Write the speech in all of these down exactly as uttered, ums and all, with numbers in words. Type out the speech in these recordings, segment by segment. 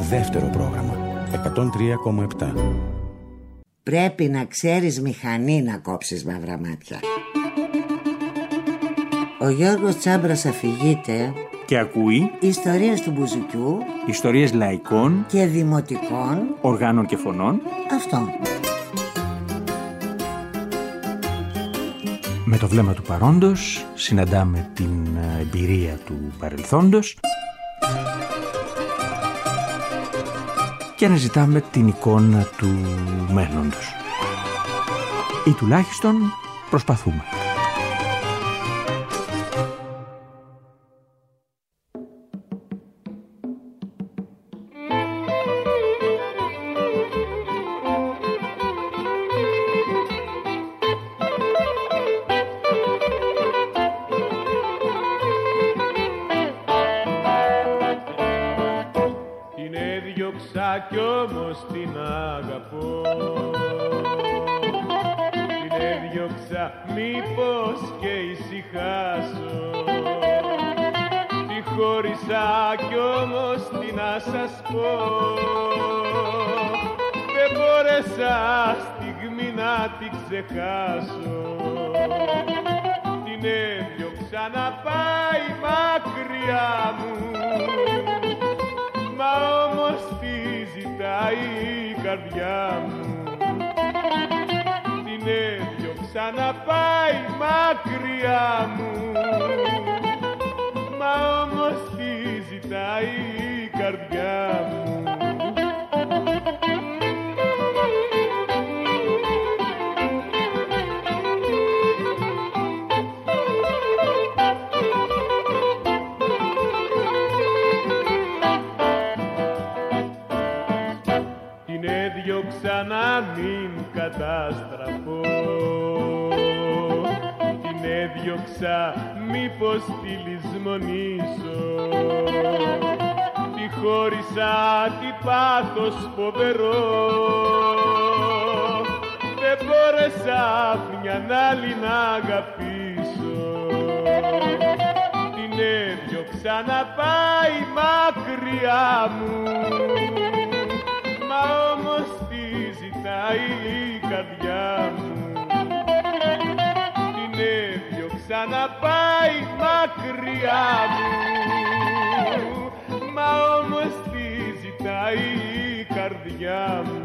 Δεύτερο πρόγραμμα εκατόν τρία κόμμα επτά. Πρέπει να ξέρεις μηχανή να κόψεις μαύρα μάτια. Ο Γιώργος Τσάμπρας αφηγείται και ακούει ιστορίες του Μπουζουκιού, ιστορίες λαϊκών και δημοτικών οργάνων και φωνών. Αυτό. Με το βλέμμα του παρόντος συναντάμε την εμπειρία του παρελθόντος και αναζητάμε την εικόνα του μέλλοντος. Ή τουλάχιστον προσπαθούμε. Κι όμως την αγαπώ, την έδιωξα μήπως και ησυχάσω, τη χώρισα κι όμως τι να σας πω, δεν μπόρεσα στιγμή να την ξεχάσω, την έδιωξα να πάει μακριά μου, μα όμως τι ζητάει η καρδιά μου, την έδιωξα να πάει μακριά μου, μα όμως τι ζητάει η καρδιά μου. Έδιωξα να μην καταστραφώ, την έδιωξα μήπως τη λησμονήσω, τη χώρισα τι πάθος φοβερό, δεν μπόρεσα μια άλλη να αγαπήσω, την έδιωξα να πάει μακριά μου, μα όμως τι ζητάει η καρδιά μου, την έδιωξα να πάει μακριά μου, μα όμως τι ζητάει η καρδιά μου.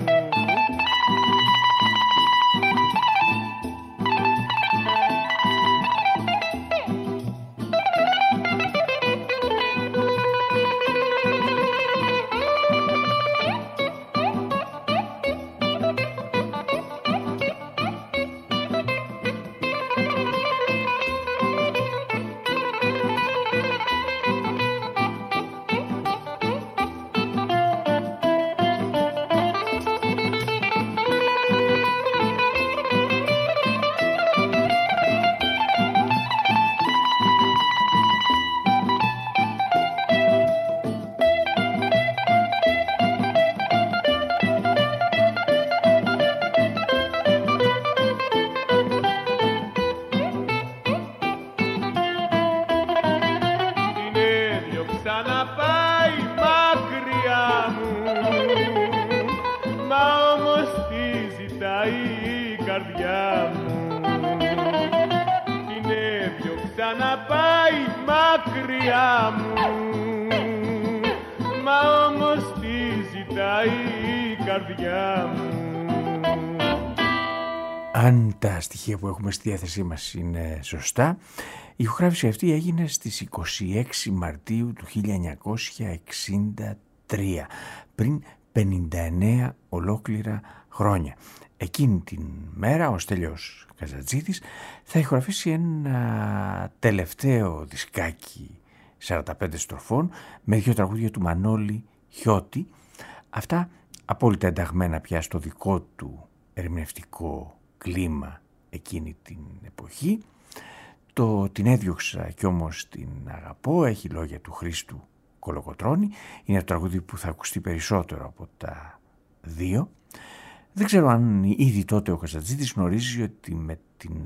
Αν τα στοιχεία που έχουμε στη διάθεσή μας είναι σωστά, η ηχογράφηση αυτή έγινε στις είκοσι έξι Μαρτίου του χίλια εννιακόσια εξήντα τρία, πριν πενήντα εννέα ολόκληρα χρόνια. Εκείνη την μέρα ο Στέλιος Καζατζίδης θα ηχογραφήσει ένα τελευταίο δισκάκι σαράντα πέντε στροφών με δύο τραγούδια του Μανώλη Χιώτη, αυτά απόλυτα ενταγμένα πια στο δικό του ερμηνευτικό κλίμα εκείνη την εποχή. Το «Την έδιωξα κι όμως την αγαπώ» έχει λόγια του Χρήστου Κολοκοτρώνη, είναι το τραγούδι που θα ακουστεί περισσότερο από τα δύο. Δεν ξέρω αν ήδη τότε ο Καζατζίδης γνωρίζει ότι με την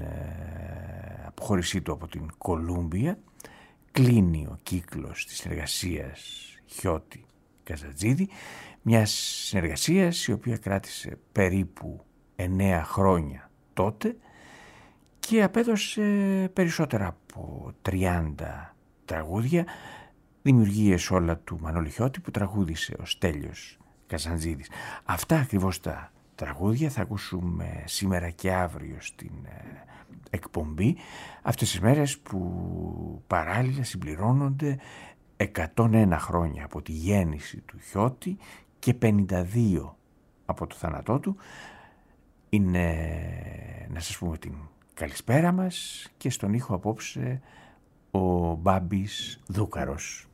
ε, αποχώρησή του από την Κολούμπια κλείνει ο κύκλος της εργασίας Χιώτη Καζατζίδη, μια συνεργασία η οποία κράτησε περίπου εννέα χρόνια τότε και απέδωσε περισσότερα από τριάντα τραγούδια, δημιουργίες όλα του Μανώλη Χιώτη που τραγούδισε ο Στέλιος Καζαντζίδης. Αυτά ακριβώς τα τραγούδια θα ακούσουμε σήμερα και αύριο στην εκπομπή, αυτές τις μέρες που παράλληλα συμπληρώνονται εκατόν ένα χρόνια από τη γέννηση του Χιώτη και πενήντα δύο από το θάνατό του. Είναι να σας πούμε την καλησπέρα μας και στον ήχο απόψε ο Μπάμπης Δούκαρος.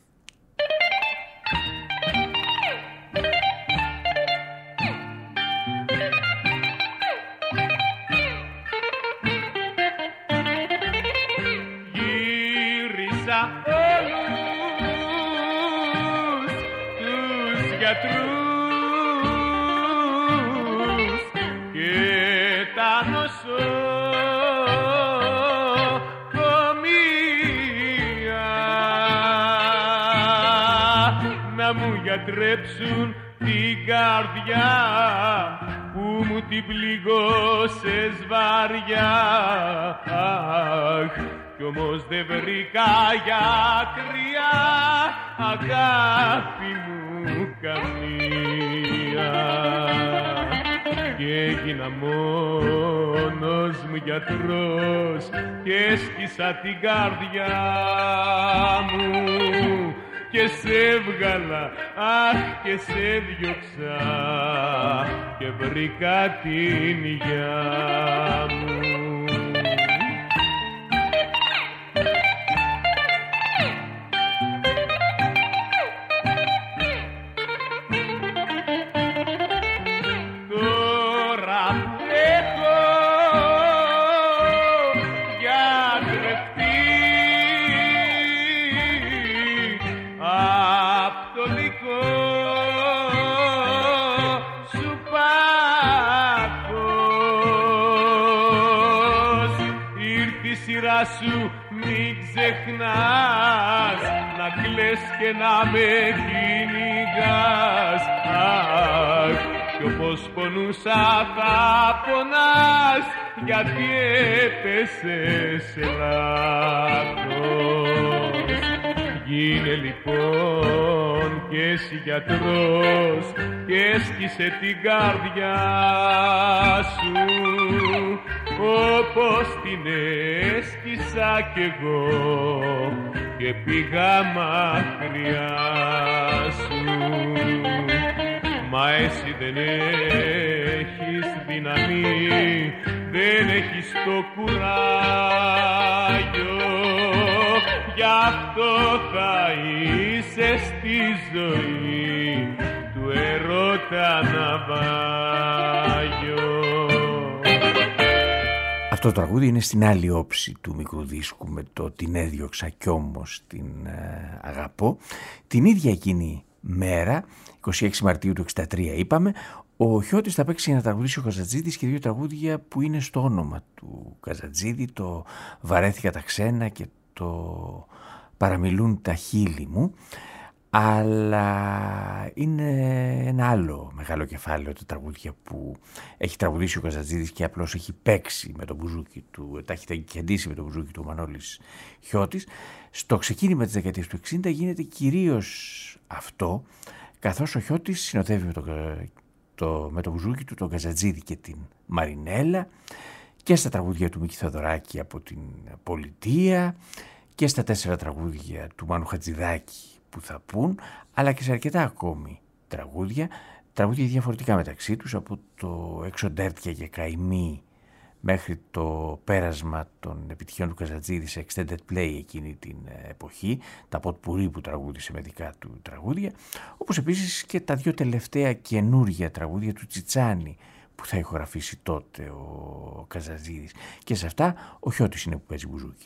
Γύρισα όλους τους γιατρούς και τα νοσοκομεία να μου γιατρέψουν την καρδιά που μου την πληγώσες βαριά. Αχ, κι όμως δεν βρήκα γιατριά, αγάπη μου καμία. Και έγινα μόνος μου γιατρός και έσκυσα την καρδιά μου και σε έβγαλα, αχ, και σε διώξα και βρήκα την υγειά μου. Σου μην ξεχνάς να κλαις και να με κυνηγάς. Αχ, κι όπως πονούσα θα πονάς, γιατί έπεσες σε λάθος. Γίνε λοιπόν και εσύ γιατρός και έσκυσε την καρδιά σου όπως την έσκυσα κι εγώ και πήγα μακριά σου. Μα εσύ δεν έχεις δύναμη, δεν έχεις το κουράγιο, γι' αυτό θα είσαι στη ζωή του ερώτα ναυάγιο. Αυτό το τραγούδι είναι στην άλλη όψη του μικρού δίσκου με το «Την έδιωξα κι όμως την ε, αγαπώ». Την ίδια εκείνη μέρα, είκοσι έξι Μαρτίου του εξήντα τρία είπαμε, ο Χιώτης θα παίξει να τραγουδήσει ο Καζαντζίδης και δύο τραγούδια που είναι στο όνομα του Καζαντζίδη, το «Βαρέθηκα τα ξένα» και το «Παραμιλούν τα χείλη μου». Αλλά είναι ένα άλλο μεγάλο κεφάλαιο τα τραγούδια που έχει τραγουδήσει ο Καζαντζίδης και απλώς έχει παίξει με το μπουζούκι του, τα έχει κεντήσει με το μπουζούκι του Μανώλης Χιώτης. Στο ξεκίνημα της δεκαετίας του εξήντα γίνεται κυρίως αυτό, καθώς ο Χιώτης συνοδεύει με το, το, με το μπουζούκι του τον Καζαντζίδη και την Μαρινέλα και στα τραγούδια του Μίκη Θεοδωράκη από την Πολιτεία και στα τέσσερα τραγούδια του Μάνου Χατζηδάκη που θα πούν, αλλά και σε αρκετά ακόμη τραγούδια, τραγούδια διαφορετικά μεταξύ τους, από το «Έξω ντέρτια και καημή» μέχρι το πέρασμα των επιτυχιών του Καζαντζίδη σε extended play εκείνη την εποχή, τα ποτπουρί που τραγούδισε με δικά του τραγούδια, όπως επίσης και τα δύο τελευταία καινούργια τραγούδια του Τσιτσάνη που θα ηχογραφήσει τότε ο Καζαντζίδης. Και σε αυτά ο Χιώτης είναι που παίζει μπουζούκι.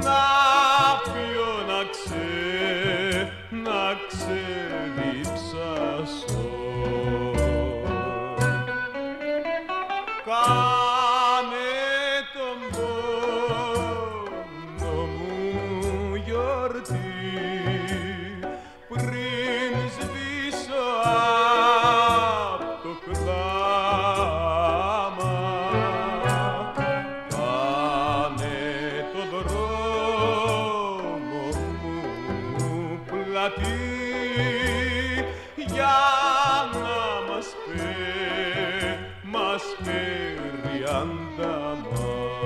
να πιω, να ξε, να ξεδιψάσω. Κάνε τον πόνο μου γιορτή πριν σβήσω απ' το κλάμα. Κάνε τον δρόμο μου πλατή για να μας φέρει, μας φέρει αντάμα.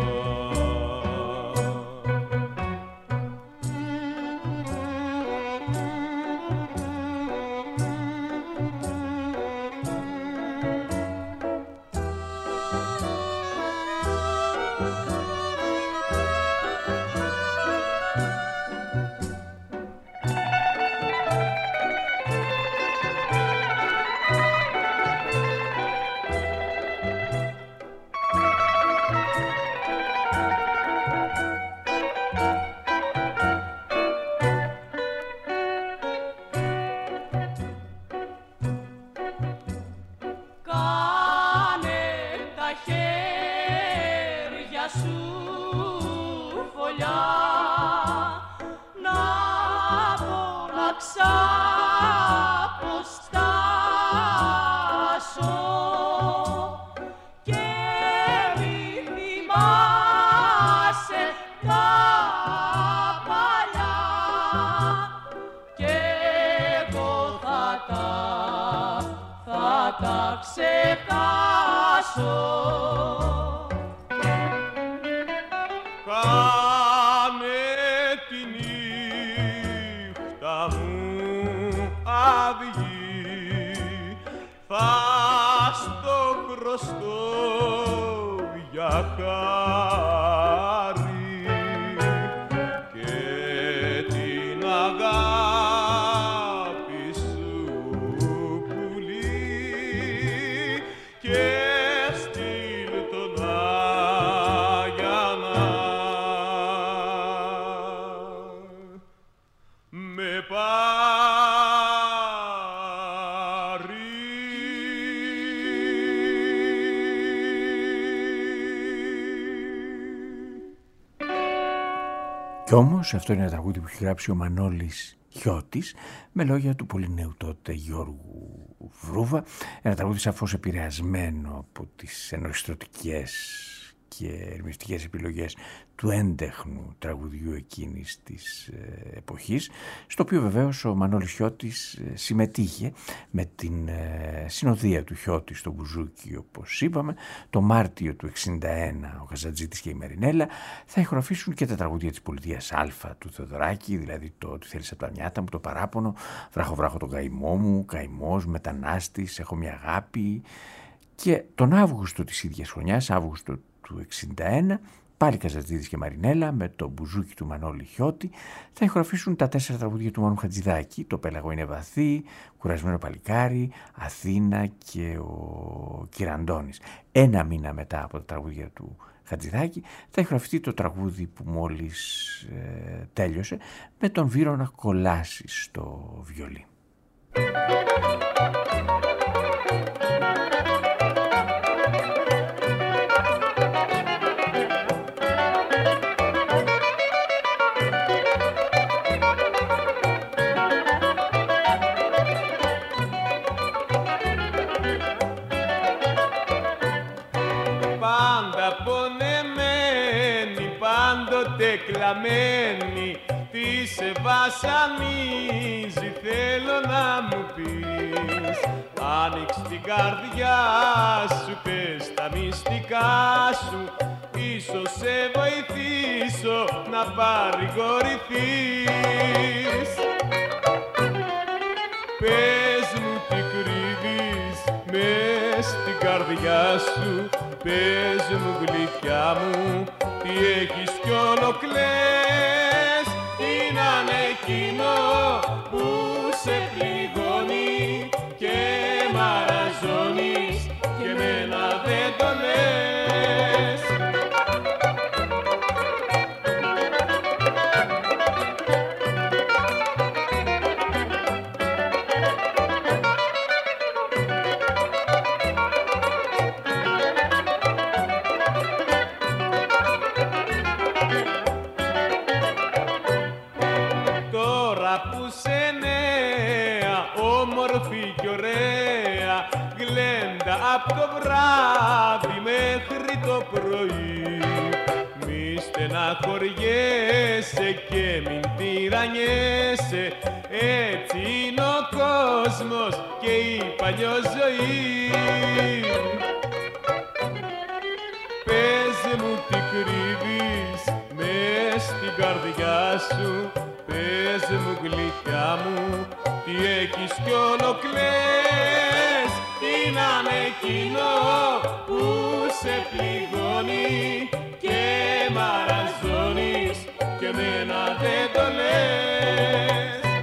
Κάνε τη νύχτα μου αυγή, θα στο χρωστώ για χάρη και την αγάπη σου πουλί και στείλ τον Άγιανα με πάρει. Κι όμως αυτό είναι ένα τραγούδι που έχει γράψει ο Μανώλης Χιώτης με λόγια του πολύ νέου τότε Γιώργου Βρούβα. Ένα τραγούδι σαφώς επηρεασμένο από τις ενορχιστρωτικές και ερμηνευτικές επιλογές του έντεχνου τραγουδιού εκείνης της ε, εποχής, στο οποίο βεβαίως ο Μανώλης Χιώτης ε, συμμετείχε με την ε, συνοδεία του Χιώτη στο Μπουζούκι, όπως είπαμε. Το Μάρτιο του εξήντα ένα ο Χαζατζήτης και η Μαρινέλα θα ηχογραφήσουν και τα τραγούδια της πολιτείας Α του Θεοδωράκη, δηλαδή το «Τι θέλεις από τα νιάτα μου», το «Παράπονο», «Βράχο βράχο τον καημό μου», «Καημός», «Μετανάστης», «Έχω μια αγάπη». Και τον Αύγουστο της ίδιας χρονιάς, Αύγουστο του εξήντα ένα, πάλι Καζατζίδης και Μαρινέλα με το Μπουζούκι του Μανώλη Χιώτη θα ηχογραφήσουν τα τέσσερα τραγούδια του Μάνου Χατζηδάκη, το «Πέλαγο είναι βαθύ», «Κουρασμένο παλικάρι», «Αθήνα» και ο «Κυραντώνης». Ένα μήνα μετά από τα τραγούδια του Χατζηδάκη θα ηχογραφηθεί το τραγούδι που μόλις ε, τέλειωσε, με τον Βύρωνα Κολάση στο βιολί. Κλαμμένη, τι σε βασανίζει, θέλω να μου πεις. Άνοιξ την καρδιά σου, πες τα μυστικά σου, ίσως σε βοηθήσω να παρηγορηθείς. Πες μου τι κρύβεις μες στην καρδιά σου, πες μου γλυκιά μου, τι έχεις κι όλο κλαις, τι να είναι εκείνο που σε πληγώνει και μαραζώνεις και μένα δεν το λες. απ' το βράδυ μέχρι το πρωί. Μη στεναχωριέσαι και μην τυραννιέσαι, έτσι είναι ο κόσμος και η παλιόζωη. Πες μου τι κρύβεις μες στην καρδιά σου, πες μου γλυκιά μου τι έχεις κι όλο κλαις. Τι να είναι εκείνο που σε πληγώνει και μαραζώνεις και εμένα δεν το λες.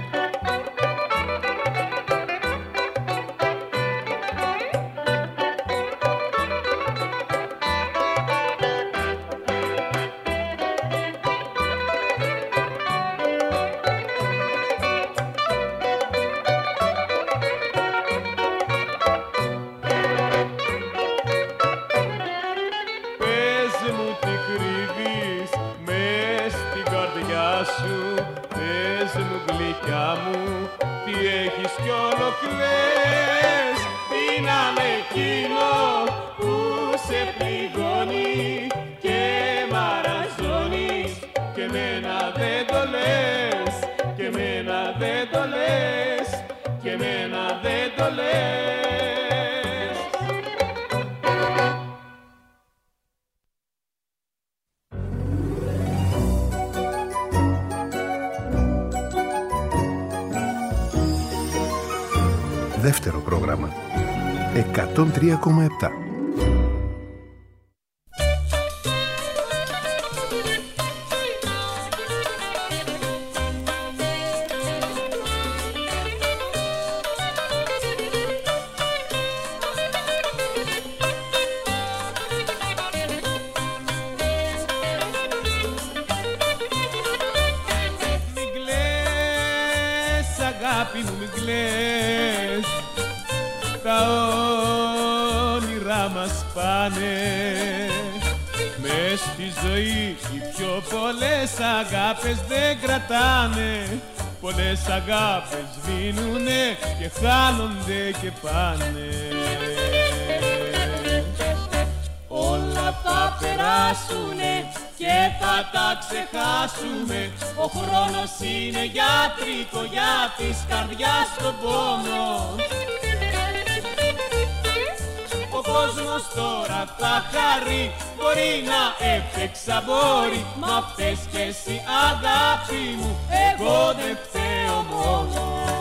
Δεύτερο πρόγραμμα εκατόν τρία κόμμα επτά. Αγάπες δεν κρατάνε, πολλές αγάπες σβήνουνε και χάνονται και πάνε. Όλα θα περάσουνε και θα τα ξεχάσουμε. Ο χρόνος είναι γιατρικό για της καρδιάς τον πόνο. Ο κόσμος τώρα θα χαρεί, μπορεί να έπαιξα μπορεί. Μα πες κι εσύ αγάπη μου, εγώ δεν φταίω μόνο.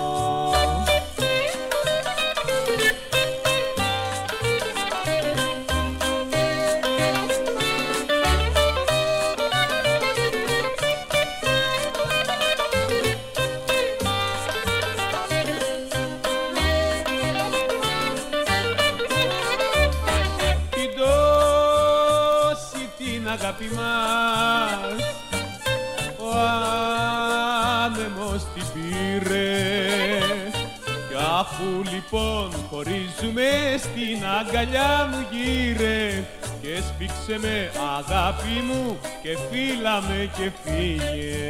Αγάπη μας ο άνεμος την πήρε, κι αφού λοιπόν χωρίζουμε στην αγκαλιά μου γύρε και σφίξε με αγάπη μου και φύλαμε και φύγε.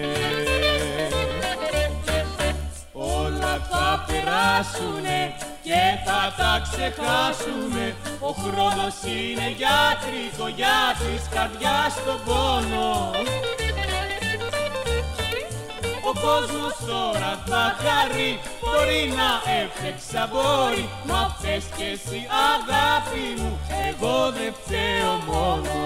Όλα θα περάσουνε και θα τα ξεχάσουνε. Ο χρόνος είναι γιατρικό για της καρδιάς τον πόνο. Ο κόσμος τώρα θα χαρεί, μπορεί να έφτεξα μπορεί. Μα πες κι εσύ αγάπη μου, εγώ δεν φταίω μόνο.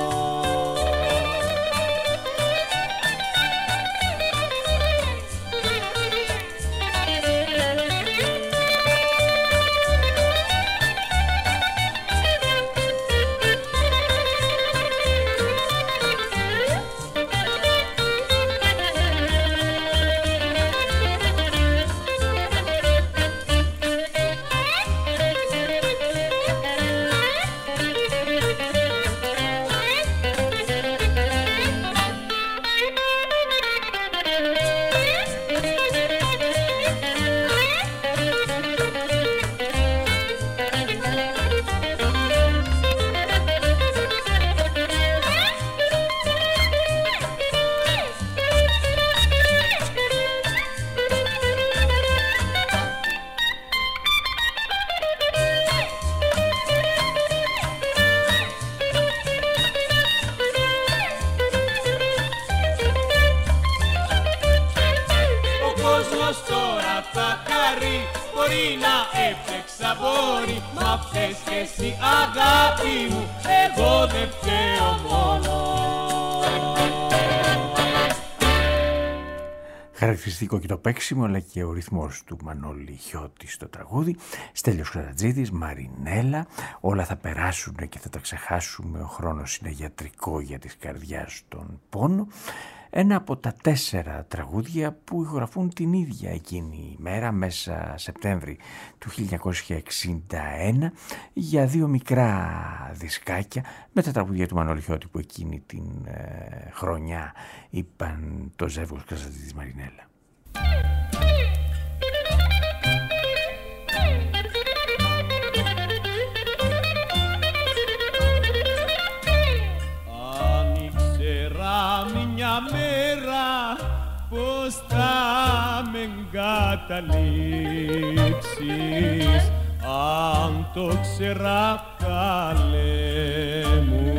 μπορεί να έψεξα μπορεί, μα φταίς κι εσύ αγάπη μου, εγώ δεν φταίω μόνο. Χαρακτηριστικό και το παίξιμο αλλά και ο ρυθμός του Μανώλη Χιώτη στο τραγούδι. Στέλιος Καζατζίδης, Μαρινέλα, όλα θα περάσουν και θα τα ξεχάσουμε, ο χρόνος είναι γιατρικό για της καρδιάς τον πόνο. Ένα από τα τέσσερα τραγούδια που ηχογραφούν την ίδια εκείνη η μέρα, μέσα Σεπτέμβρη του χίλια εννιακόσια εξήντα ένα, για δύο μικρά δισκάκια με τα τραγούδια του Μανώλη Χιώτη που εκείνη την ε, χρονιά είπαν το ζεύγος Καζατζίδης Μαρινέλα. Μια μέρα πως θα με εγκαταλείψεις, αν το ξέρα καλέ μου.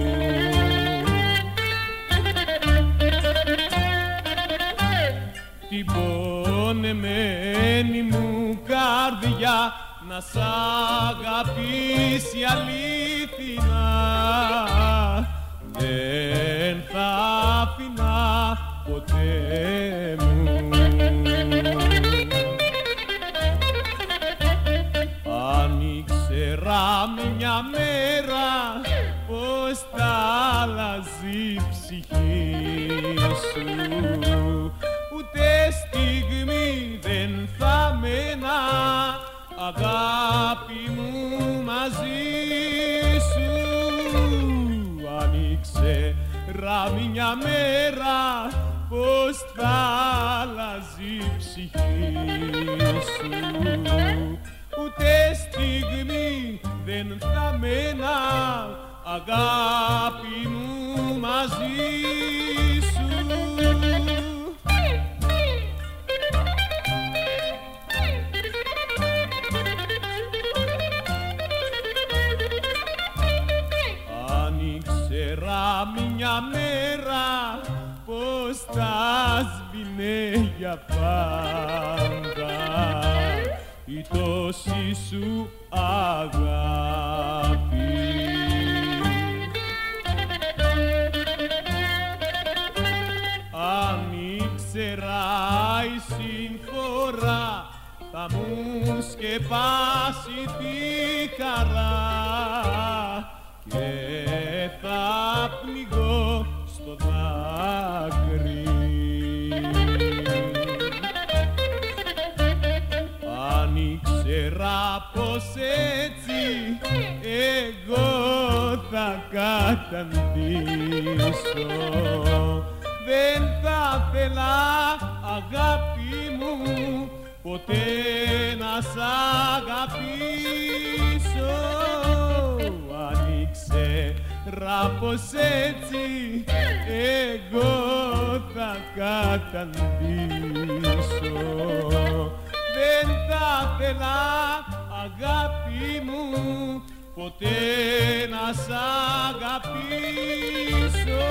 Την πονεμένη μου καρδιά να σ' αγαπήσει αλήθινα, δεν θα άφηνα ποτέ μου. Αν ήξερα μια μέρα πως θα άλλαζε η ψυχή σου, ούτε στιγμή δεν θα μένα αγάπη μου μαζί σου. Αν ήξερα μια μέρα πως θα άλλαζε η ψυχή σου, ούτε στιγμή δεν θα μένα αγάπη μου μαζί σου. Μια μέρα πως θα σβήνε για πάντα η τόση σου αγάπη. Αν ήξερα η συμφορά θα μου σκεπάσει τη χαρά και θα πνιγώ στο δάκρυ. Αν ήξερα πως έτσι εγώ θα καταντήσω, δεν θα θέλα αγάπη μου ποτέ να σ' αγαπήσω. Αν ήξερα πως έτσι εγώ θα καταντήσω, δεν θα θέλα αγάπη μου ποτέ να σ' αγαπήσω.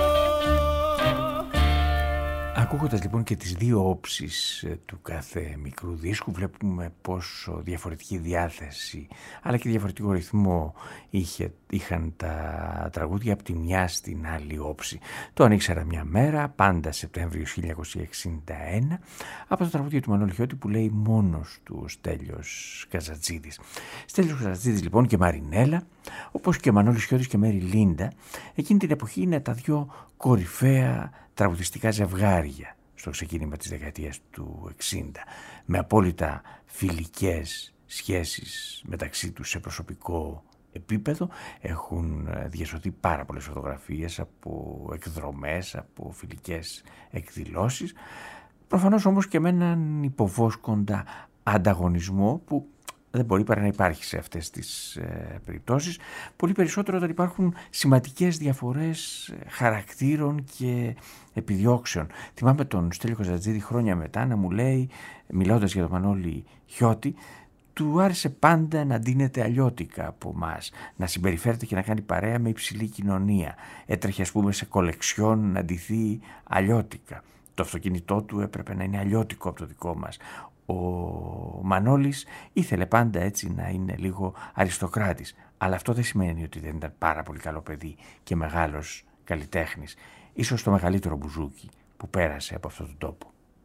Ακούγοντας λοιπόν και τις δύο όψεις του κάθε μικρού δίσκου, βλέπουμε πόσο διαφορετική διάθεση αλλά και διαφορετικό ρυθμό είχε, είχαν τα τραγούδια από τη μια στην άλλη όψη. Το αν ήξερα μια μέρα, πάντα Σεπτέμβριο χίλια εννιακόσια εξήντα ένα, από το τραγούδια του Μανώλη Χιώτη που λέει μόνος του ο Στέλιος Καζατζίδης. Στέλιος Καζατζίδης λοιπόν και Μαρινέλα, όπως και Μανώλης Χιώτης και Μέρι Λίντα, εκείνη την εποχή είναι τα δυο κορυφαία τραγουδιστικά ζευγάρια στο ξεκίνημα της δεκαετίας του εξήντα, με απόλυτα φιλικές σχέσεις μεταξύ τους σε προσωπικό επίπεδο. Έχουν διασωθεί πάρα πολλές φωτογραφίες από εκδρομές, από φιλικές εκδηλώσεις, προφανώς όμως και με έναν υποβόσκοντα ανταγωνισμό που δεν μπορεί παρά να υπάρχει σε αυτές τις ε, περιπτώσεις, πολύ περισσότερο όταν υπάρχουν σημαντικές διαφορές χαρακτήρων και επιδιώξεων. Θυμάμαι τον Στέλιο Καζατζίδη χρόνια μετά να μου λέει, μιλώντας για τον Μανώλη Χιώτη, του άρεσε πάντα να ντύνεται αλλιώτικα από μας, να συμπεριφέρεται και να κάνει παρέα με υψηλή κοινωνία. Έτρεχε ας πούμε σε κολεξιόν να ντυθεί αλλιώτικα. Το αυτοκίνητό του έπρεπε να είναι αλλιώτικο από το δικό μας. Ο Μανώλης ήθελε πάντα έτσι να είναι λίγο αριστοκράτης, αλλά αυτό δεν σημαίνει ότι δεν ήταν πάρα πολύ καλό παιδί και μεγάλος καλλιτέχνης, ίσως το μεγαλύτερο μπουζούκι που πέρασε από αυτόν τον τόπο.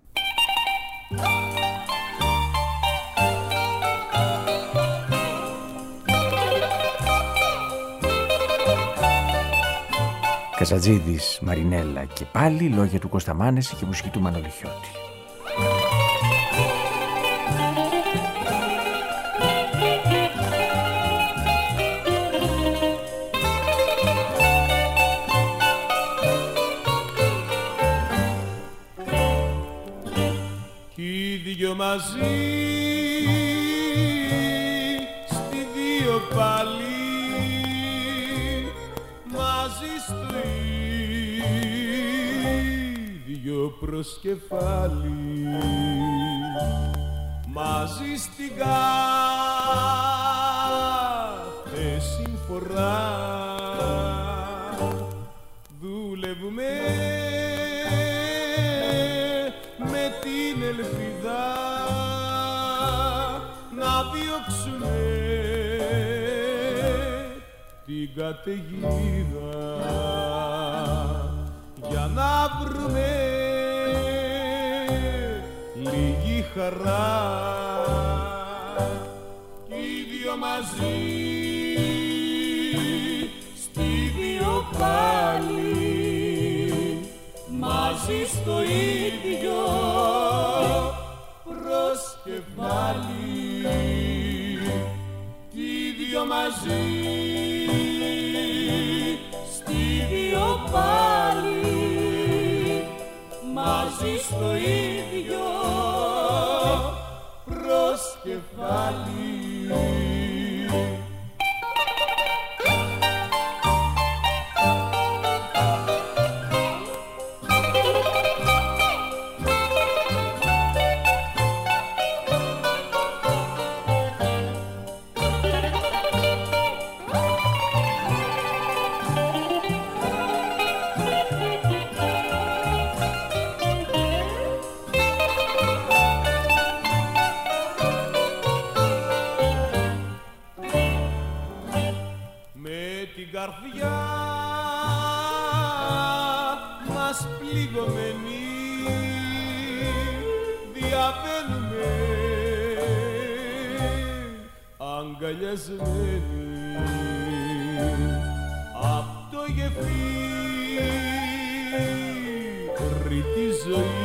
Καζατζίδης, Μαρινέλα και πάλι, λόγια του Κώστα Μάνεση και μουσική του Μανώλη Χιώτη. Κι οι δυο μαζί στη δύο πάλι, μαζί στο ίδιο προσκεφάλι, μαζί στην κάθε συμφορά δουλεύουμε με την ελπίδα να διώξουμε την καταιγίδα, για να βρούμε λίγη χαρά. Κι οι δυο μαζί στη δύο πάλι, μαζί στο ίδιο προσκεφάλι. Κι οι δυο μαζί στη δύο πάλι, μαζί στο ίδιο προσκεφάλι. Καρδιά μας πληγωμένη διαβαίνουμε αγκαλιασμένοι απ' το γεφύρι της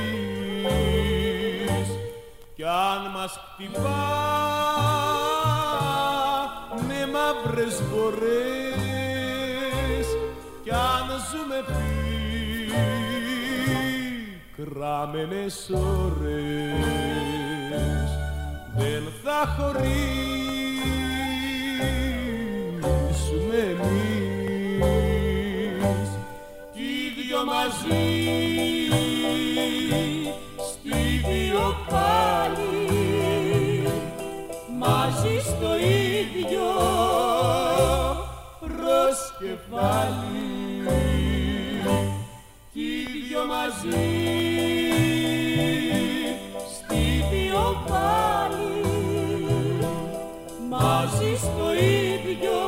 ζωής, κι αν μας χτυπάνε μαύρες φορές, κι αν ζούμε πικράμενες ώρες, δεν θα χωρίσουμε εμείς. Κι οι δυο μαζί στη δύο πάλι, μαζί στο ίδιο προσκεφάλι. Κι οι δυο μαζί στη δύο πάλι, μαζί στο ίδιο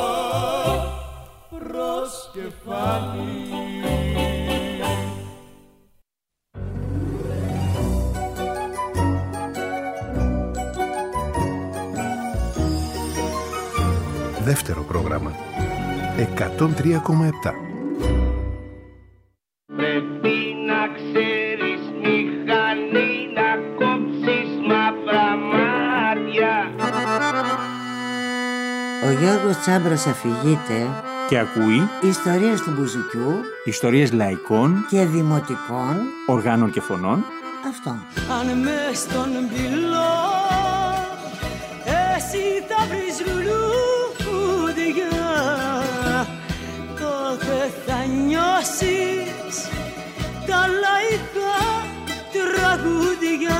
προσκεφάλι. Δεύτερο πρόγραμμα εκατόν τρία κόμμα επτά. Πρέπει να ξέρεις μηχανή, να κόψεις μαύρα μάτια. Ο Γιώργος Τσάμπρος αφηγείται Και ακούει ιστορίες του μπουζουκιού, ιστορίες λαϊκών και δημοτικών οργάνων και φωνών. Αυτό. Αν μες στον πυλό εσύ θα βρεις λουλούδια, τότε θα νιώσεις τα λαϊκά τραγούδια.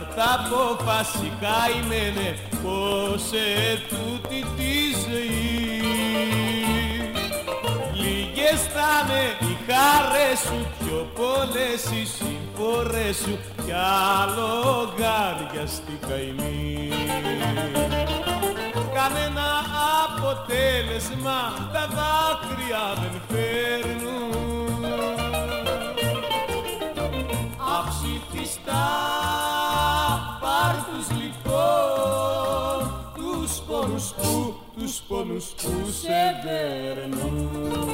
τα απόφαση καημένε πως ετούτη τη ζωή. Λίγες θα'ναι οι χάρες σου, πιο πολλές οι συμφορές σου κι άλλο στη καημή. Κανένα αποτέλεσμα τα δάκρυα δεν φέρνουν. Αψηφιστά πάρ' τους λοιπόν, τους πόνους που, τους πόνους που σε δέρνουν.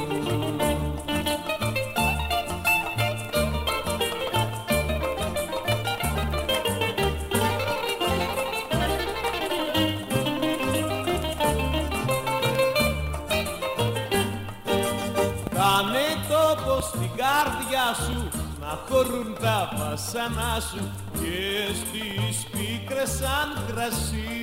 Κάνε τόπο στην κάρδια σου να χωρούν τα βασανά σου και στις πίκρες σαν κρασί.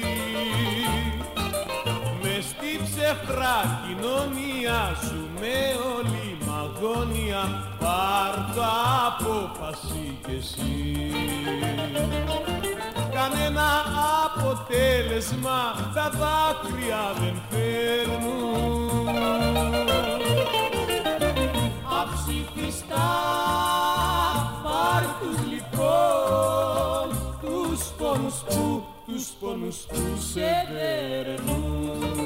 Μες στη ψεχρά κοινωνία σου με όλη μαγώνια πάρ' το απόφαση κι εσύ. Κανένα αποτέλεσμα τα δάκρυα δεν φέρνουν. Αψηφιστά πάρ' τους λοιπόν, τους πόνους που, τους πόνους που σε δέρνουν.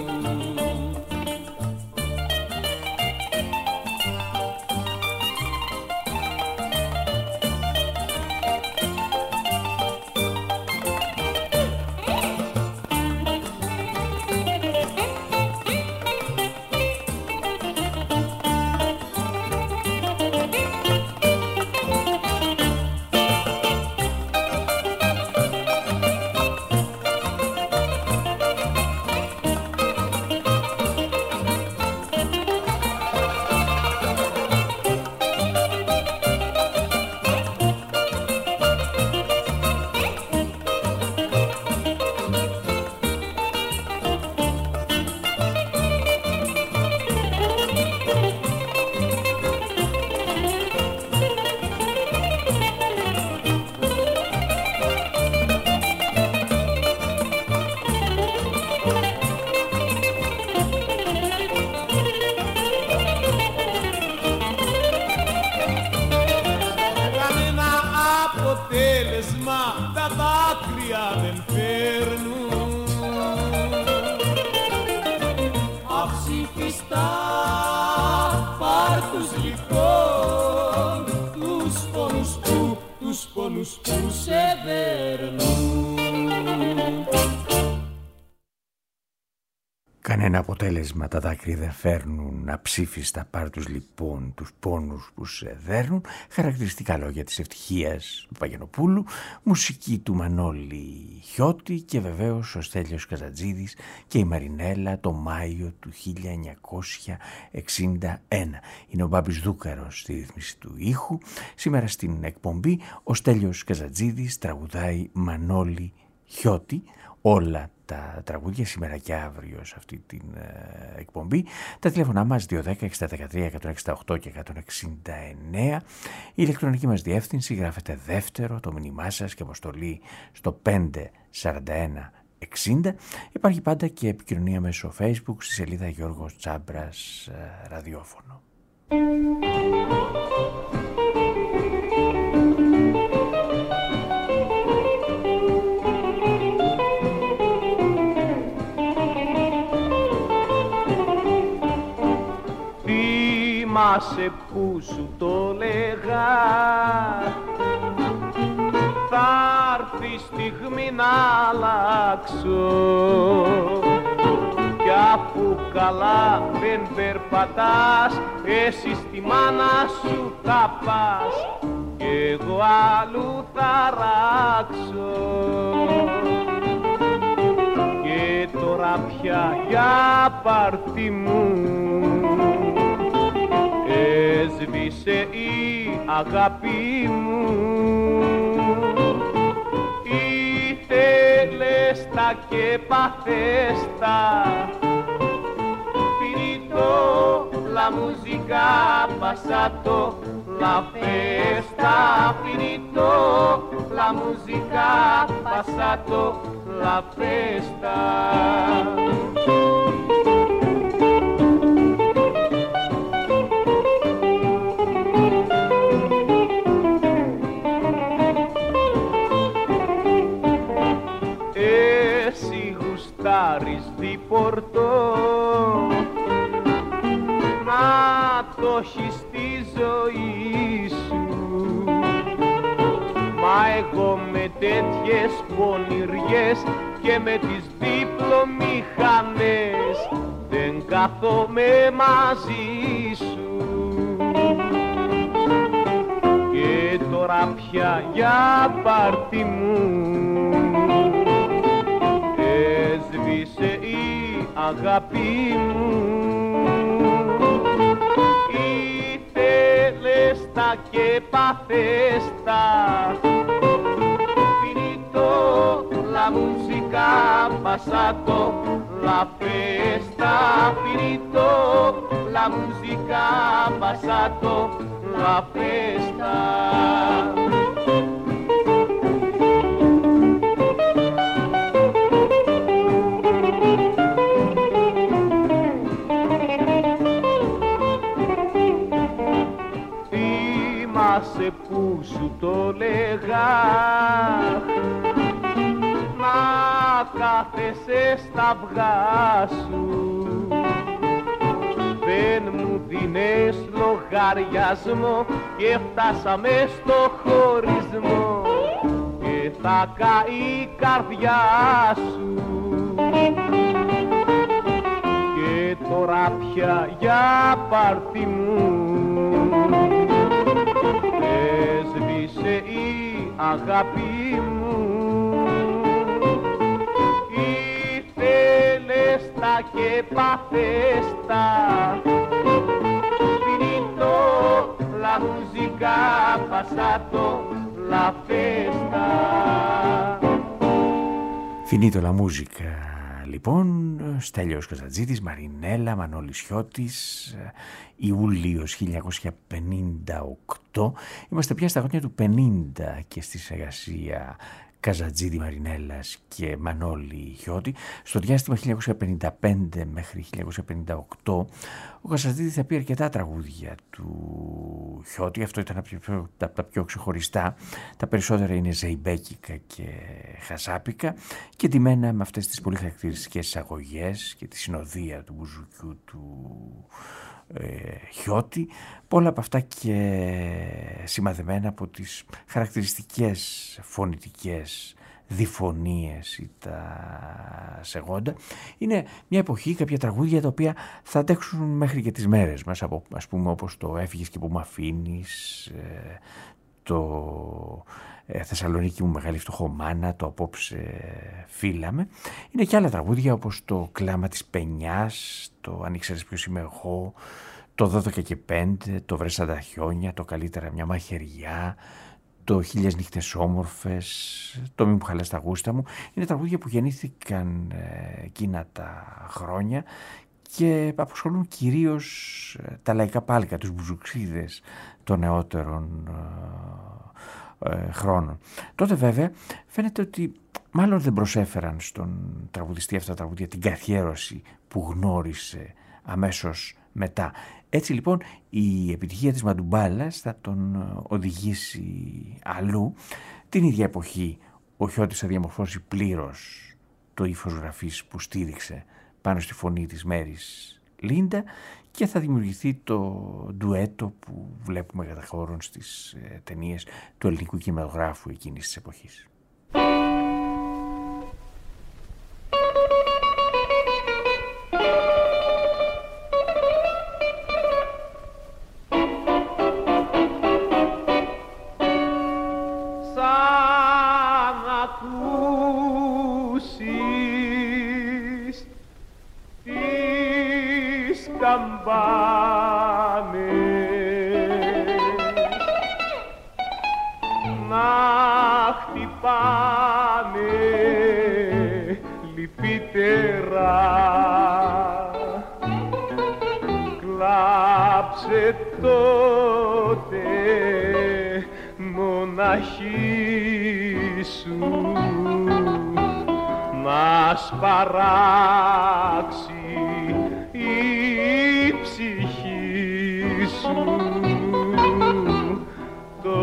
Κανένα αποτέλεσμα τα δάκρυα δεν φέρνουν, αψήφιστα πάρ' τους λοιπόν τους πόνους που σε δέρνουν. Χαρακτηριστικά λόγια της Ευτυχίας του Παγενοπούλου, μουσική του Μανώλη Χιώτη και βεβαίως ο Στέλιος Καζατζίδης και η Μαρινέλα το Μάιο του χίλια εννιακόσια εξήντα ένα. Είναι ο Μπάμπης Δούκαρος στη ρύθμιση του ήχου. Σήμερα στην εκπομπή ο Στέλιος Καζατζίδης τραγουδάει Μανώλη Χιώτη. Όλα τα τραγούδια σήμερα και αύριο σε αυτή την ε, εκπομπή. Τα τηλέφωνά μας δύο ένα μηδέν έξι ένα τρία εκατόν εξήντα οκτώ και εκατόν εξήντα εννέα. Η ηλεκτρονική μας διεύθυνση γράφεται δεύτερο, το μήνυμά σας και αποστολή στο πέντε σαράντα ένα εξήντα. Υπάρχει πάντα και επικοινωνία μέσω Facebook στη σελίδα Γιώργος Τσάμπρας ε, ραδιόφωνο. Θυμάσαι που σου το λέγα, θα έρθει στιγμή να αλλάξω κι αφού καλά δεν περπατάς, εσύ στη μάνα σου θα πας κι εγώ αλλού θα ράξω. Και τώρα πια για πάρτι μου έσβησε η αγάπη μου. Ήθελες τα και παθέστα, finito la musica, passato la festa, finito la musica passato la festa. Στη πορτό να το έχεις στη ζωή σου, μα εγώ με τέτοιες πονηριές και με τις διπλομηχανές δεν κάθομαι μαζί σου. Και τώρα πια για πάρτι μου έσβησε η αγάπη μου. Ήθελες τα και παθέστα, finito la musica passato la festa, finito la musica passato la festa. Θυμάσαι που σου το λέγα, να κάθεσαι στα αυγά σου, δεν μου δίνες λογαριασμό και φτάσαμε στο χωρισμό και θα καεί η καρδιά σου. Και τώρα πια για πάρτι μου έσβησε η αγάπη μου. Ήθελες τα και παθέστα, finito la musica passato la festa. Finito la musica. Λοιπόν, Στέλιος Καζατζίδης, Μαρινέλα, Μανώλης Χιώτης, Ιούλιος χίλια εννιακόσια πενήντα οκτώ. Είμαστε πια στα χρόνια του πενήντα και στη συνεργασία Καζατζίδη, Μαρινέλας και Μανώλη Χιώτη. Στο διάστημα χίλια εννιακόσια πενήντα πέντε μέχρι χίλια εννιακόσια πενήντα οκτώ ο Καζατζίδης θα πει αρκετά τραγούδια του Χιώτη. Αυτό ήταν από τα πιο ξεχωριστά. Τα περισσότερα είναι ζεϊμπέκικα και χασάπικα και ντυμένα με αυτές τις πολύ χαρακτηριστικές εισαγωγές και τη συνοδεία του μπουζουκιού του ε, Χιώτη. Πολλά από αυτά και σημαδεμένα από τις χαρακτηριστικές φωνητικές διφωνίες ή τα σεγόντα. Είναι μια εποχή, κάποια τραγούδια τα οποία θα αντέξουν μέχρι και τις μέρες μας, από, ας πούμε όπως το «Έφυγες και που μ' αφήνεις», το «Θεσσαλονίκη μου μεγάλη φτωχομάνα», το «Απόψε φύλαμε». Είναι και άλλα τραγούδια όπως το «Κλάμα της Πενιάς», το «Αν ήξερες ποιος είμαι εγώ», το «δώδεκα και πέντε», το «Βρες σαν τα χιόνια», το «Καλύτερα μια μαχαιριά», το «Χίλιες νύχτες όμορφες», το «Μη μου χαλάς τα γούστα μου». Είναι τραγούδια που γεννήθηκαν ε, εκείνα τα χρόνια και απασχολούν κυρίως ε, τα λαϊκά πάλικα, τους μπουζουξίδες των νεότερων ε, ε, χρόνων. Τότε βέβαια φαίνεται ότι μάλλον δεν προσέφεραν στον τραγουδιστή αυτά τα τραγούδια την καθιέρωση που γνώρισε αμέσως μετά. Έτσι λοιπόν η επιτυχία της Μαντουμπάλας θα τον οδηγήσει αλλού. Την ίδια εποχή ο Χιώτης θα διαμορφώσει πλήρως το ύφος γραφής που στήριξε πάνω στη φωνή της Μέρης Λίντα και θα δημιουργηθεί το ντουέτο που βλέπουμε κατά χώρον στις ε, ταινίες του ελληνικού κινηματογράφου εκείνης της εποχής. Τότε μοναχή σου να σπαράξει η ψυχή σου, το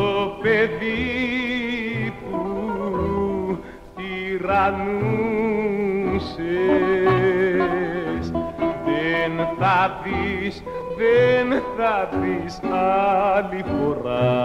παιδί που τυραννούσες. Δεν θα δεις, δεν θα δεις άλλη φορά.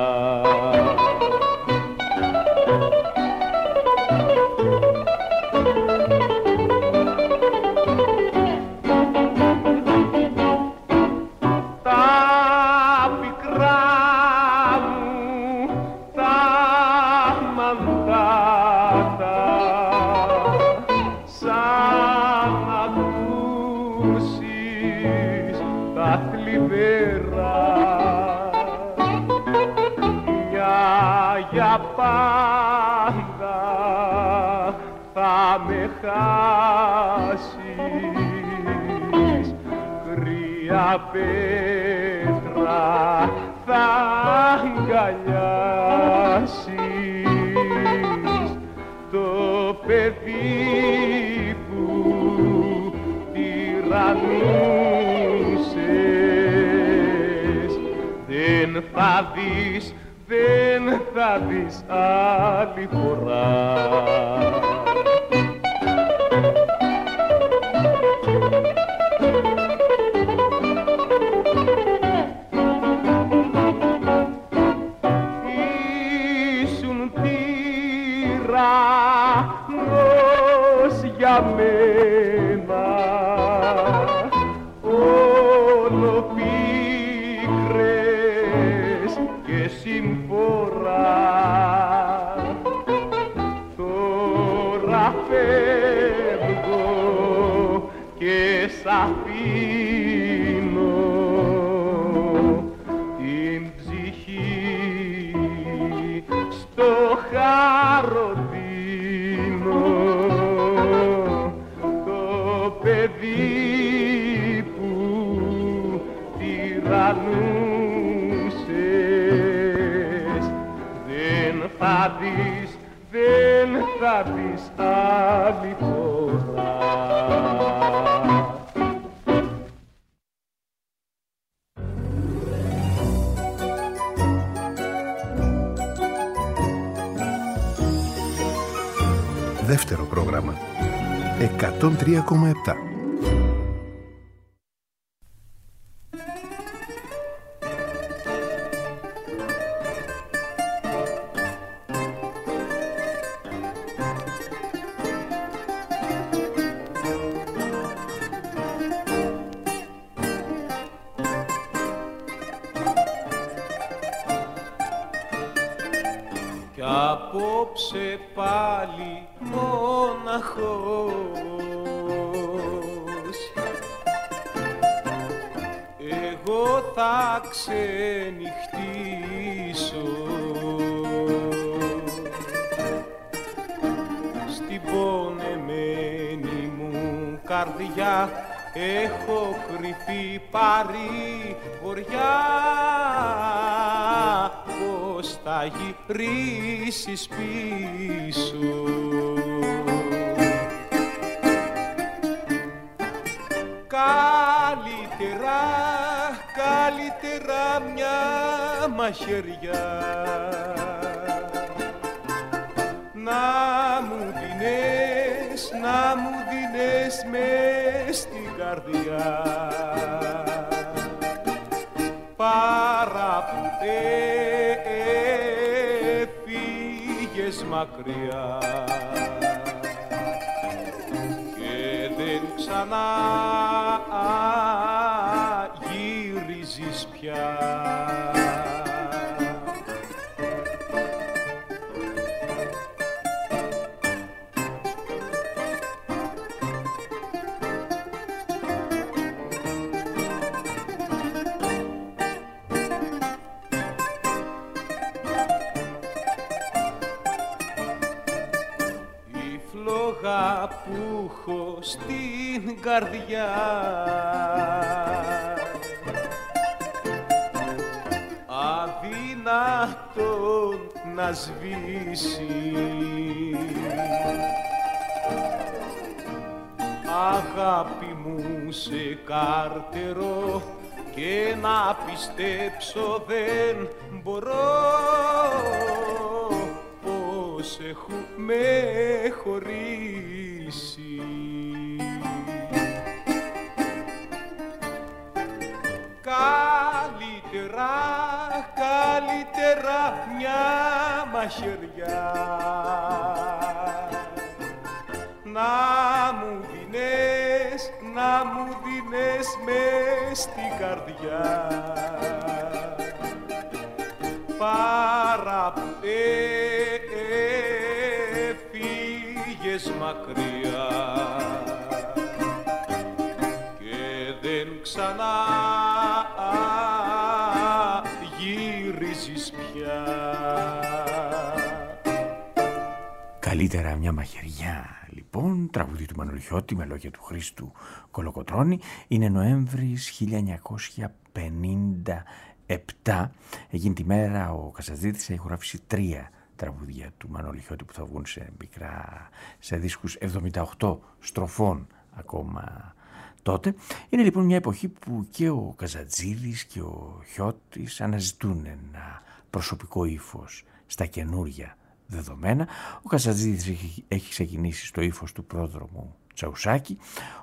Πάντα θα με χάσεις, κρύα πέτρα θα αγκαλιάσεις, το παιδί που τυραννούσες. Δεν θα δεις, δεν θα δεις άλλη φορά. Ήσουν τυραννός για μένα, όλο πίκρες και συμφορά. Τώρα φεύγω και σ' αφήνω την ψυχή στο χαροτίνο, το παιδί που τυραννούσες. Δεν θα δεις, δεν θα δεις άλλη φορά. Δεύτερο πρόγραμμα εκατόν τρία κόμμα επτά. Κι απόψε πάλι μοναχός, εγώ θα ξενυχτήσω στην πονεμένη μου καρδιά. Έχω κρυφεί παρηγοριά, πως θα γυρίσεις πίσω. Καλύτερα, καλύτερα μια μαχαιριά να μου δίνες, να μου δίνες μες στην καρδιά, παρά που έφυγες μακριά και δεν ξανά γυρίζεις πια. Που έχω στην καρδιά αδύνατον να σβήσει. Αγάπη μου σε κάρτερο και να πιστέψω δεν μπορώ πως έχουμε χωρίσει. Καλύτερα, καλύτερα μια μαχαιριά να μου δίνες, να μου δίνες μες στην καρδιά, παρά που έφυγες μακριά και δεν ξανά γύριζεις πια. Καλύτερα μια μαχαιριά. Λοιπόν, τραγούδι του Μανολιώτη με λόγια του Χρήστου Κολοκοτρώνη. Είναι Νοέμβρης χίλια εννιακόσια πενήντα επτά. Εκείνη τη μέρα ο Καζατζίδης έχει γράψει τρία τραγούδια του Μανολιώτη που θα βγουν σε μικρά, σε δίσκους εβδομήντα οκτώ στροφών ακόμα τότε. Είναι λοιπόν μια εποχή που και ο Καζατζίδης και ο Χιώτης αναζητούν ένα προσωπικό ύφος στα καινούρια δεδομένα. Ο Καζατζίδης έχει, έχει ξεκινήσει στο ύφος του πρόδρομου Τσαουσάκη.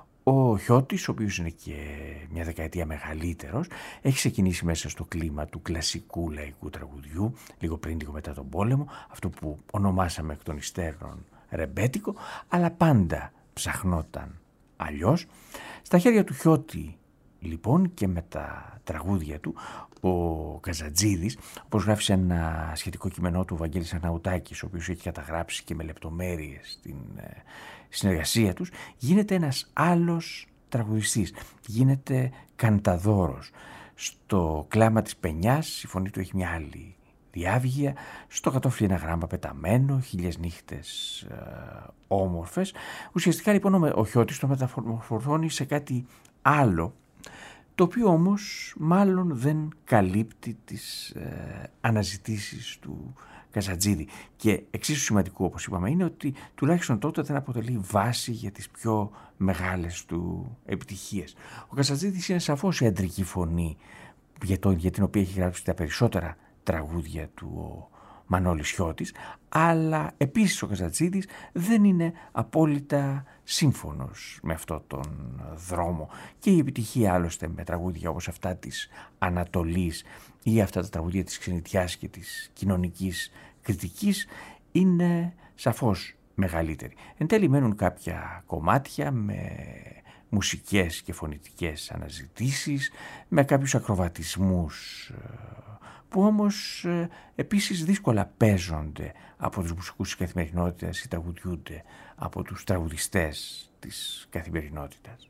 Ο Χιώτης, ο οποίος είναι και μια δεκαετία μεγαλύτερος, έχει ξεκινήσει μέσα στο κλίμα του κλασικού λαϊκού τραγουδιού, λίγο πριν, λίγο μετά τον πόλεμο, αυτό που ονομάσαμε εκ των υστέρων ρεμπέτικο, αλλά πάντα ψαχνόταν αλλιώς. Στα χέρια του Χιώτη, λοιπόν, και με τα τραγούδια του, ο Καζατζίδης, όπως γράφει σε ένα σχετικό κείμενό του ο Βαγγέλης Αναουτάκης, ο οποίος έχει καταγράψει και με λεπτομέρειες την συνεργασία τους, γίνεται ένας άλλος τραγουδιστής, γίνεται κανταδόρος. Στο κλάμα της πενιάς η φωνή του έχει μια άλλη διάβγεια, στο κατόφλι ένα γράμμα πεταμένο, χίλιες νύχτες ε, όμορφες. Ουσιαστικά λοιπόν ο Χιώτης το μεταμορφώνει σε κάτι άλλο, το οποίο όμως μάλλον δεν καλύπτει τις ε, αναζητήσεις του Καζατζίδη. Και εξίσου σημαντικό, όπως είπαμε, είναι ότι τουλάχιστον τότε δεν αποτελεί βάση για τις πιο μεγάλες του επιτυχίες. Ο Καζατζίδης είναι σαφώς η αντρική φωνή για, το, για την οποία έχει γράψει τα περισσότερα τραγούδια του ο Μανώλης Χιώτης, αλλά επίσης ο Καζατζίδης δεν είναι απόλυτα σύμφωνος με αυτόν τον δρόμο και η επιτυχία άλλωστε με τραγούδια όπως αυτά της Ανατολής ή αυτά τα τραγούδια της ξενιτιάς και της κοινωνικής κριτικής είναι σαφώς μεγαλύτερη. Εν τέλει μένουν κάποια κομμάτια με μουσικές και φωνητικές αναζητήσεις, με κάποιους ακροβατισμούς που όμως ε, επίσης δύσκολα παίζονται από τους μουσικούς της καθημερινότητας ή τραγουδιούνται από τους τραγουδιστές της καθημερινότητας.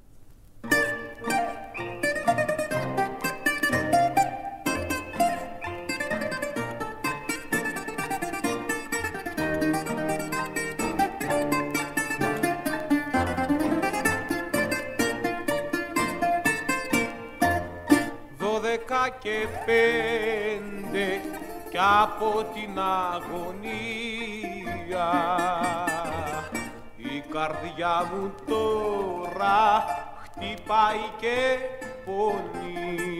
Δώδεκα και πέντε κι από την αγωνία η καρδιά μου τώρα χτυπάει και πονεί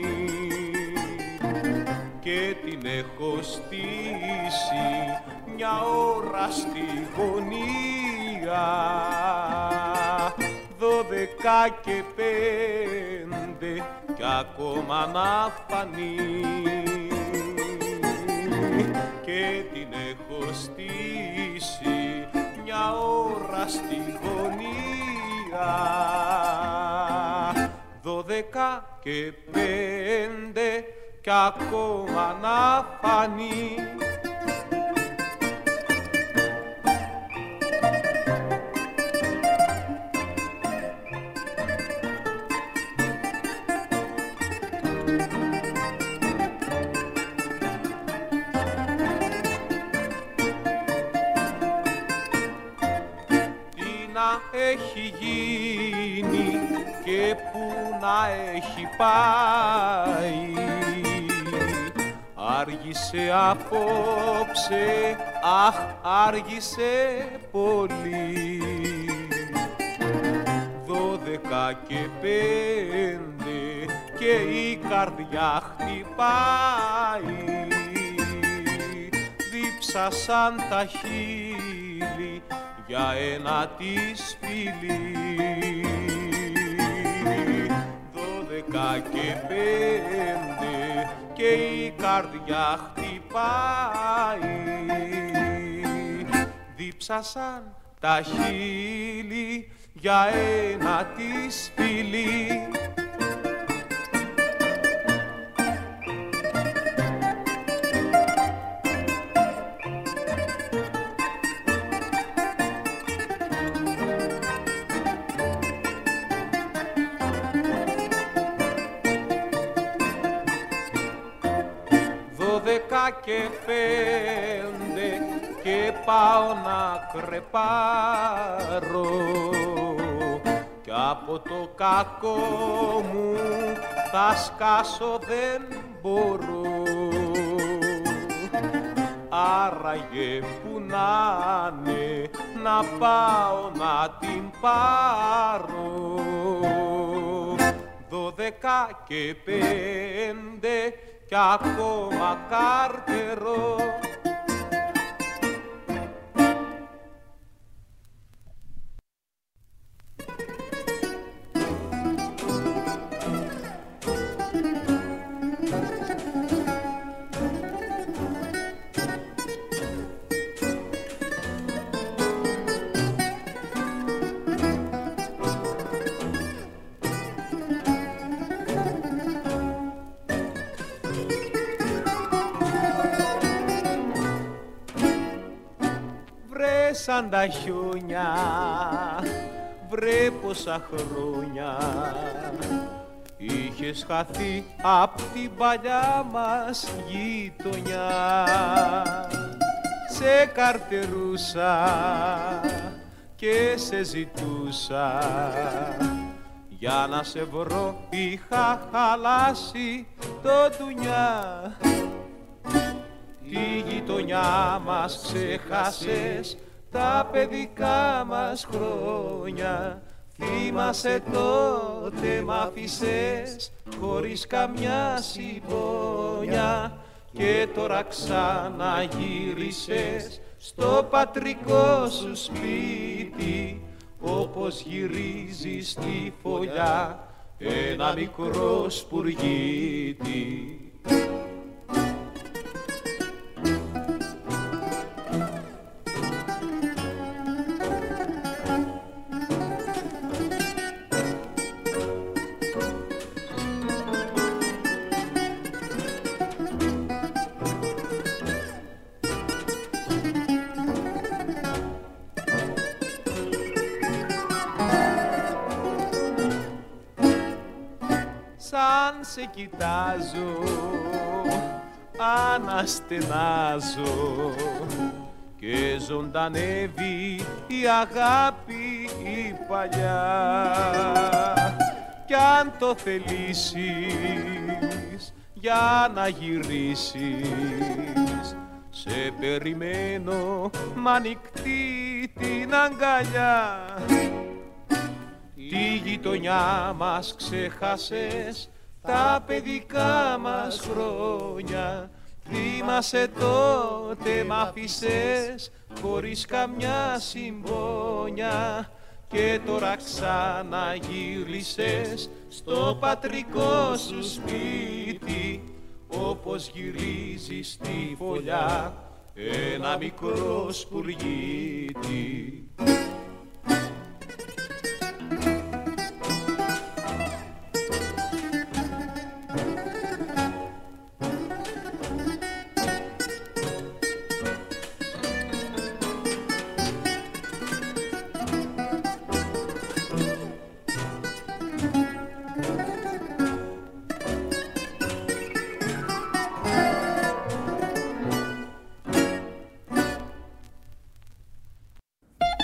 και την έχω στήσει μια ώρα στη γωνία. Δώδεκα και πέντε κι ακόμα να φανεί και την έχω στήσει μια ώρα στη γωνία. Δώδεκα και πέντε κι ακόμα να φανεί. Έχει γίνει και που να έχει πάει, Άργησε απόψε, αχ, άργησε πολύ. Δώδεκα και πέντε και η καρδιά χτυπάει. Δίψασαν τα χείλη για ένα της φιλί. Δώδεκα και πέντε και η καρδιά χτυπάει. Δίψασαν τα χείλη για ένα της φιλί. Δώδεκα και πέντε και πάω να κρεπάρω κι από το κακό μου θα σκάσω δεν μπορώ. Άραγε που να'ναι να πάω να την πάρω. Δώδεκα και πέντε κι ακόμα καρτερό. Σαν τα χιόνια, βρε πόσα χρόνια είχες χαθεί απ' την παλιά μας γειτονιά. Σε καρτερούσα και σε ζητούσα, για να σε βρω είχα χαλάσει το ντουνιά. Τη γειτονιά μας ξέχασες, τα παιδικά μας χρόνια. Θυμάσαι τότε μ' άφησες χωρίς καμιά συμπόνια. Και τώρα ξαναγύρισες στο πατρικό σου σπίτι, όπως γυρίζει στη φωλιά ένα μικρό σπουργίτι. Σαν σε κοιτάζω, αναστενάζω και ζωντανεύει η αγάπη η παλιά. Κι αν το θελήσεις για να γυρίσεις, σε περιμένω μ' ανοιχτή την αγκαλιά. Τη γειτονιά μας ξέχασες, τα παιδικά μας χρόνια. Θυμάσαι τότε μ' άφησες χωρίς καμιά συμπόνια. Και τώρα ξαναγύρισες στο πατρικό σου σπίτι, όπως γυρίζει στη φωλιά ένα μικρό σπουργίτι.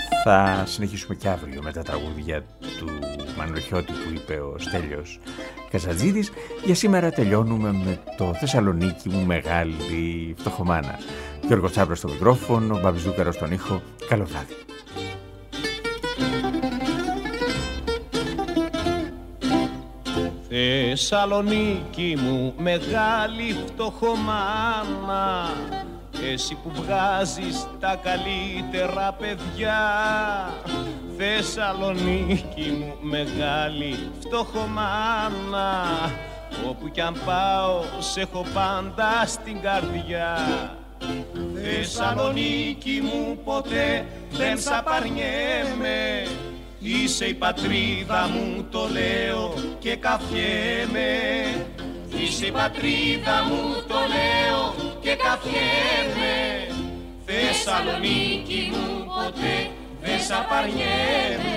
Θα συνεχίσουμε και αύριο με τα τραγούδια του Μανολιώτη που είπε ο Στέλιος. Καζατζίδης. Για σήμερα τελειώνουμε με το Θεσσαλονίκη μου μεγάλη φτωχομάνα. Γιώργος Τσάπρας στο μικρόφωνο, Μπάμπης Δούκαρος στον ήχο. Καλό βράδυ. Θεσσαλονίκη μου μεγάλη φτωχομάνα, εσύ που βγάζεις τα καλύτερα παιδιά. Θεσσαλονίκη μου μεγάλη φτωχομάνα, όπου κι αν πάω σε έχω πάντα στην καρδιά. Θεσσαλονίκη μου ποτέ δεν σ' απαρνιέμαι, είσαι η πατρίδα μου, το λέω και καφιέμαι. Είσαι η πατρίδα μου, το λέω και καφιέμαι. Θεσσαλονίκη μου ποτέ δεν σ' απαρνιέμαι.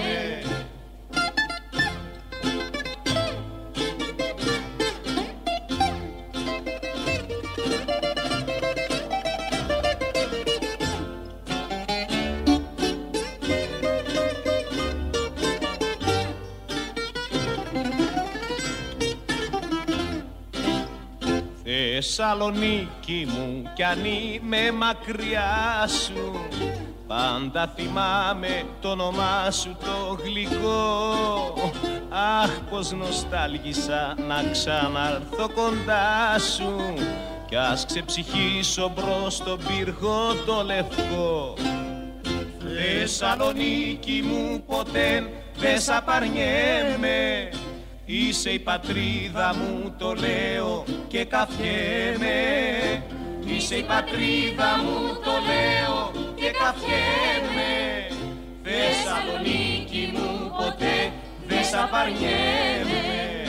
Θεσσαλονίκη μου κι αν είμαι μακριά σου, πάντα θυμάμαι το όνομά σου το γλυκό. Αχ, πως νοστάλγησα να ξαναρθώ κοντά σου, κι ας ξεψυχήσω μπρος στον πύργο το λευκό. Θεσσαλονίκη μου ποτέ δεν σ' απαρνιέμαι, είσαι η πατρίδα μου, το λέω και καφιέμαι. Είσαι η πατρίδα μου, το λέω και καφιέμαι. Θεσσαλονίκη μου ποτέ δεν σ' απαρνιέμαι.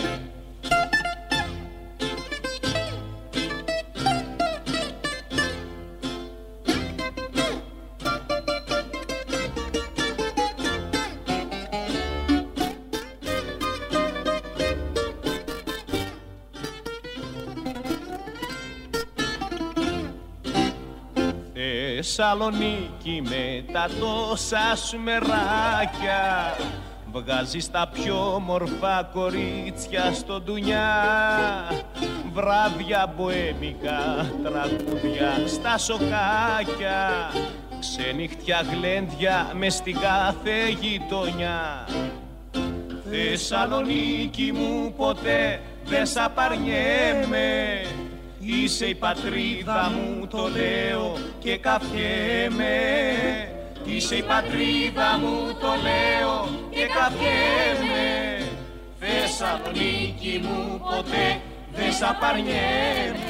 Θεσσαλονίκη με τα τόσα σου μεράκια, βγάζεις τα πιο μορφά κορίτσια στο ντουνιά. Βράδια μποέμικα, τραγούδια στα σοκάκια, ξενύχτια γλέντια μες στην κάθε γειτονιά. Θεσσαλονίκη μου ποτέ δεν σ' απαρνιέμαι, είσαι η πατρίδα μου, το λέω και καφιέμαι. Είσαι η πατρίδα μου, το λέω και καφιέμαι. Θεσσαλονίκη μου ποτέ δεν σ' απαρνιέμαι.